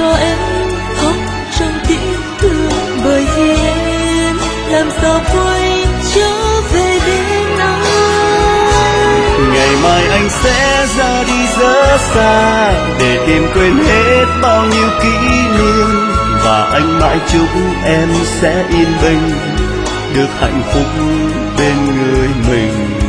cho em khóc trong tiếng thương, bởi vì em làm sao quay trở về bên anh. Ngày mai anh sẽ ra đi rất xa để tìm quên hết bao nhiêu kỷ niệm, và anh mãi chúc em sẽ yên bình, được hạnh phúc bên người mình.